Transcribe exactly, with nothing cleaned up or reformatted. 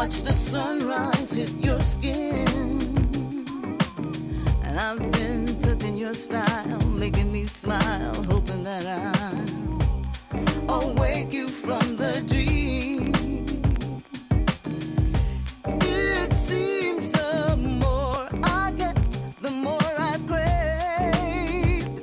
watch the sunrise hit your skin. And I've been touching your style, making me smile.